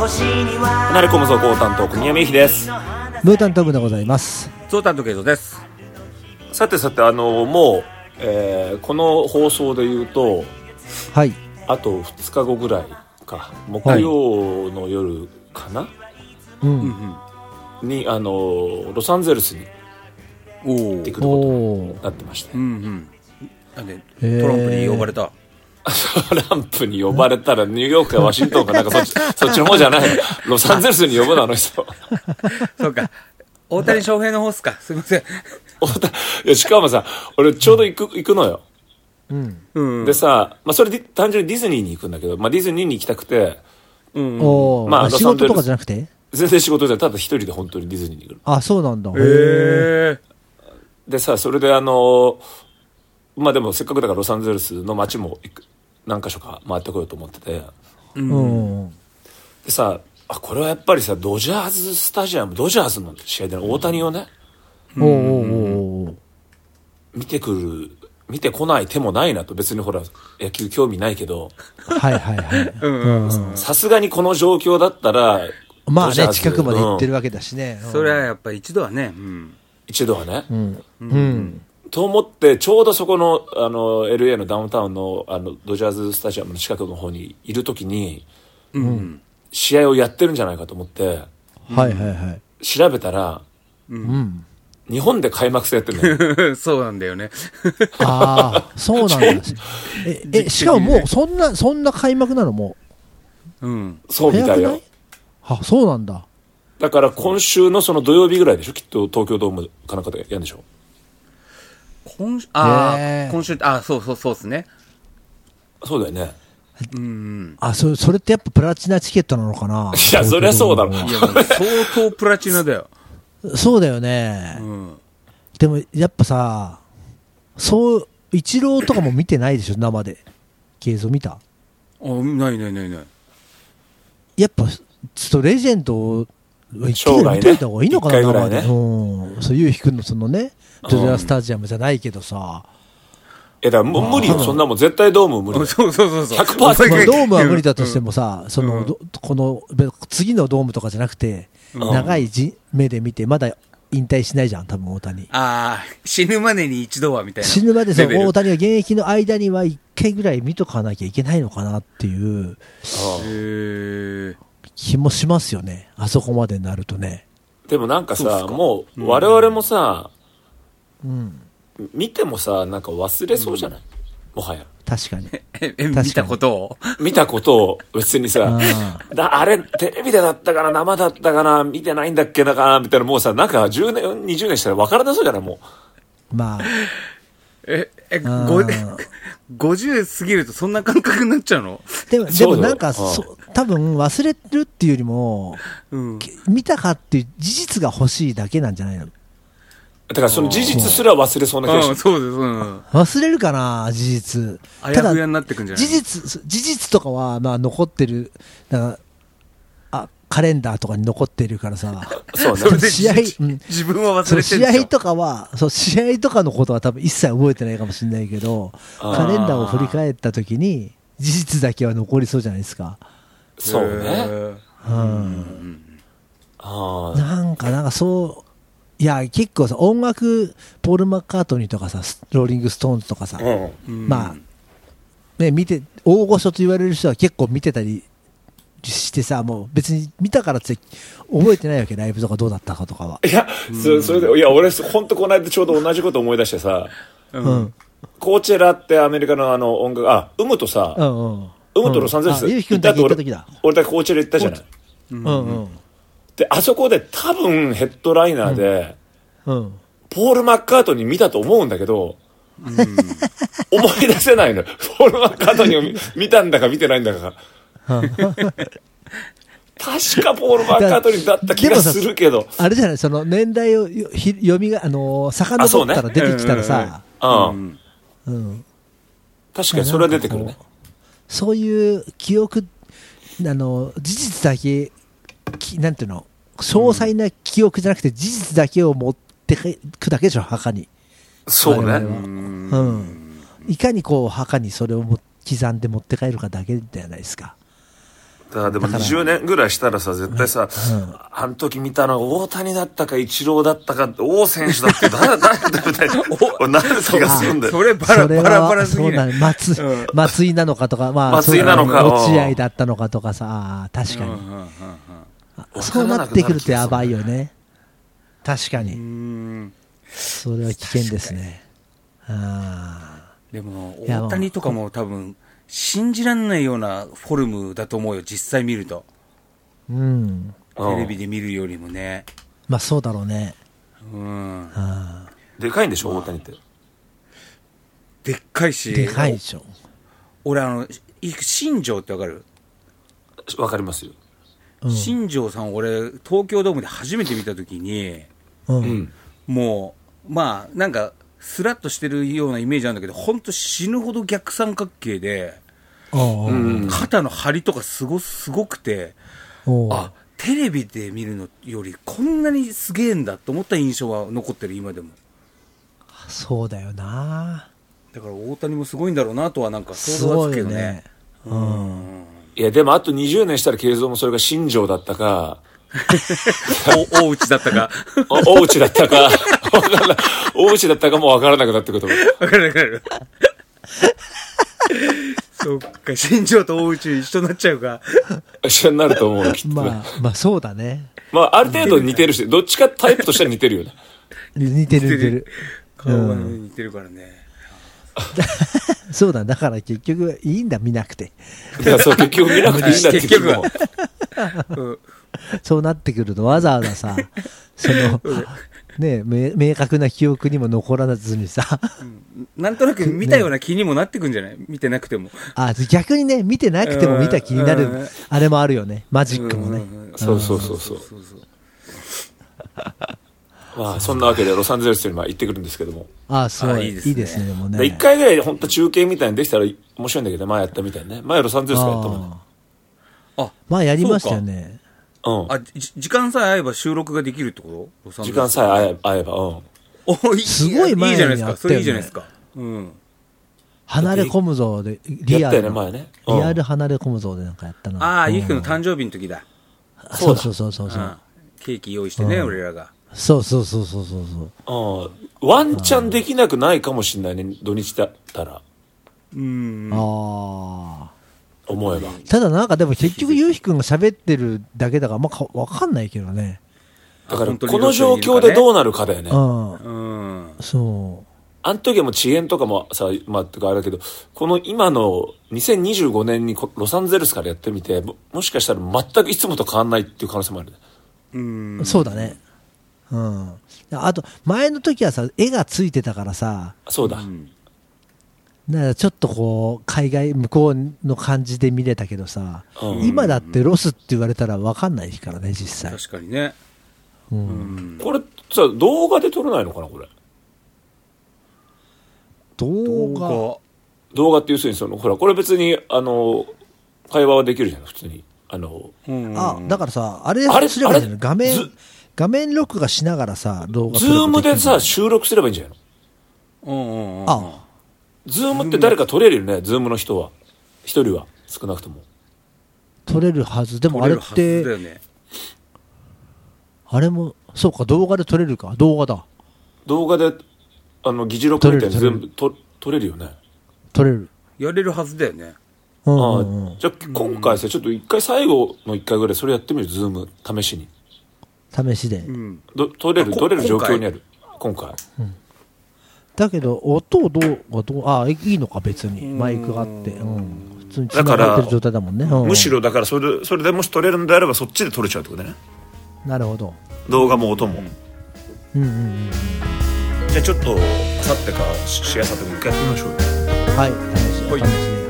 なれこもそう高担当国山由紀です。 ムータント部でございます。 ゾウ担当ケイトです。 さてもう、この放送で言うと、 はい、 あと2日後ぐらいか、木曜の夜かな、にロサンゼルスに行ってくることになってまして、 なんでトランプに呼ばれた。 トランプに呼ばれたらニューヨークかワシントンかなんかそっちの方じゃないの。ロサンゼルスに呼ぶのあの人。 そうか。大谷翔平の方っすか。すいません。 いやしかもさ、俺ちょうど行くのよ。でさ、それで単純にディズニーに行くんだけど、ディズニーに行きたくて、 仕事とかじゃなくて？ 全然仕事じゃない、ただ一人で本当にディズニーに行くの。 あ、そうなんだ。 でさ、それででもせっかくだからロサンゼルスの街も何か所か回ってこようと思ってて、でさ、これはやっぱりさ、ドジャーズスタジアム、ドジャーズの試合で大谷をね、見てこない手もないなと。別にほら野球興味ないけど、さすがにこの状況だったら近くまで行ってるわけだしね、 それはやっぱり一度はね、 と思って、ちょうどそこのLA のダウンタウンのドジャーズスタジアムの近くの方にいるときに、試合をやってるんじゃないかと思って、調べたら、日本で開幕戦やってるのよ。 そうなんだよね。 ああ、そうなんだ。しかももうそんな開幕なのもう。そうみたいよ。 あ、そうなんだ。 だから今週のその土曜日ぐらいでしょ、きっと東京ドームかなんかでやるんでしょ。 今週、そうですね。 そうだよね。 それってやっぱプラチナチケットなのかな。 いや、そりゃそうだろう。いや、 相当プラチナだよ。 そうだよね。でもやっぱさ、イチローとかも見てないでしょ、生で。映像見た？ ない。 やっぱちょっとレジェンドを一回見といた方がいいのかな、生で。そういう低くのそのね、ドジャースタジアムじゃないけどさ。 だからもう無理よ、そんなもん絶対ドーム無理。 そう。 100%。 ドームは無理だとしてもさ、この次のドームとかじゃなくて、長い目で見てまだ引退しないじゃん、多分大谷。 死ぬまでに一度はみたいな。 死ぬまで大谷が現役の間には一回ぐらい見とかなきゃいけないのかなっていう気もしますよね、あそこまでになるとね。 でもなんかさ、もう我々もさ、見てもさ、なんか忘れそうじゃない？もはや。 確かに。 見たことを別にさ、あれテレビでだったかな、生だったかな、見てないんだっけなかなみたいな、もうさ、なんか10年20年したら分からなそうじゃない？もう50過ぎるとそんな感覚になっちゃうの？ でもなんか多分忘れるっていうよりも、見たかっていう事実が欲しいだけなんじゃないの？ だからその事実すら忘れそうな気がして。 そうです。 忘れるかな、事実。 あやふやになってくんじゃない？ 事実とかは残ってる。だからカレンダーとかに残ってるからさ。 そうね。自分は忘れてる。 試合とかのことは多分一切覚えてないかもしれないけど、カレンダーを振り返った時に事実だけは残りそうじゃないですか。 そうね。 なんかそう。いや、結構さ、音楽、ポール・マッカートニーとかさ、ローリング・ストーンズとかさ、見て、大御所と言われる人は結構見てたりしてさ、もう別に見たからって覚えてないわけ、ライブとかどうだったかとかは。 いや、それで、俺、ほんとこの間ちょうど同じこと思い出してさ、コーチェラってアメリカの音楽、ウムとさ、ウムとロサンゼルス行ったと俺だけコーチェラ行ったじゃない。で、あそこで多分ヘッドライナーで、ポール・マッカートニー見たと思うんだけど、思い出せないの。ポール・マッカートニーを見たんだか見てないんだか。確かポール・マッカートニーだった気がするけど。 あれじゃない、その年代を遡ったら出てきたらさ、 確かにそれは出てくるね。 そういう記憶、事実だけ、なんていうの、詳細な記憶じゃなくて事実だけを持ってくだけでしょ、墓に。 そうね。 いかにこう墓にそれを刻んで持って帰るかだけじゃないですか。 だからでも20年ぐらいしたらさ、絶対さ、あの時見たの大谷だったかイチローだったか王選手だって誰だみたいななる気がするんだよ。 それバラすぎる。 松井なのかとか、まあ松井なのか落合だったのかとかさ、確かに、そうなってくるとやばいよね。確かにそれは危険ですね。 でも大谷とかも多分信じられないようなフォルムだと思うよ、実際見ると。テレビで見るよりもね。 まあそうだろうね。 でかいんでしょ、大谷って。 でっかいし。 でかいでしょ。 俺新庄ってわかる？ わかりますよ。 新庄さん、俺東京ドームで初めて見たときに、もうまあなんかスラッとしてるようなイメージなんだけど、本当死ぬほど逆三角形で、肩の張りとかすごくて、あ、テレビで見るのよりこんなにすげえんだと思った印象は残ってる、今でも。 そうだよな。 だから大谷もすごいんだろうなとはなんか想像はつくけどね。 いやでもあと20年したら慶三もそれが新庄だったか大内だったか大内だったか大内だったかも分からなくなってくると思う。 分からなくなるそっか、新庄と大内一緒になっちゃうか。 一緒になると思う、きっと。 まあそうだね。 まあある程度似てるし、どっちかタイプとしては似てるよね。 似てる顔が似てるからね。 そうだ、だから結局いいんだ、見なくて。 いや、そう、結局見なくていいんだって結局は。 そうなってくるとわざわざさ、そのね、明確な記憶にも残らずにさ、 なんとなく見たような気にもなってくんじゃない？見てなくても。 逆にね、見てなくても見た気になるあれもあるよね、マジックもね。 そう。まあそんなわけでロサンゼルスに行ってくるんですけども。 すごいいいですね。でもね、 1回ぐらい本当中継みたいにできたら面白いんだけど、前やったみたいね。前ロサンゼルスからやったもんね。 前やりましたよね。 時間さえ合えば収録ができるってこと？ 時間さえ合えば、 すごい前にやったよね。いいじゃないですか。 それいいじゃないですか。 離れ込むぞでリアル離れ込むぞでなんかやったな。 ゆきくんの誕生日の時だ。 そう。 ケーキ用意してね、俺らが。 そう。 ワンチャンできなくないかもしれないね、土日だったら。思えば。 ただなんかでも結局ゆうひくんが喋ってるだけだから、わかんないけどね。 だからこの状況でどうなるかだよね。 そう。 あの時も遅延とかもさ、とかあれだけど、この今の2025年にロサンゼルスからやってみて、もしかしたら全くいつもと変わんないっていう可能性もあるね。 そうだね。あと前の時はさ、絵がついてたからさ。 そうだ。 だからちょっとこう海外向こうの感じで見れたけどさ、今だってロスって言われたら分かんないからね、実際。 確かにね。 これさ、動画で撮れないのかな、これ。 動画って要するにほら、これ別に会話はできるじゃん、普通に。 だからさ、あれすればいいんじゃない？画面録画しながらさ、動画ズームでさ、収録すればいいんじゃないの？ズームって誰か撮れるよね、ズームの人は。一人は、少なくとも。 撮れるはず。でもあれって、あれも、そうか、動画で撮れるか。動画だ。 動画で、議事録みたいに全部撮れるよね。 撮れる。 やれるはずだよね。 じゃあ今回さ、ちょっと最後の一回ぐらいそれやってみる、ズーム、試しに。 試しで。 撮れる状況にある。今回。 だけど音がいいのか、別にマイクがあって、普通に繋がってる状態だもんね。 むしろだからそれでもし撮れるんであればそっちで撮れちゃうってことね。 なるほど。 動画も音も。じゃあちょっとあさってかしあさっても一回やってみましょうよ。 はい、試しで。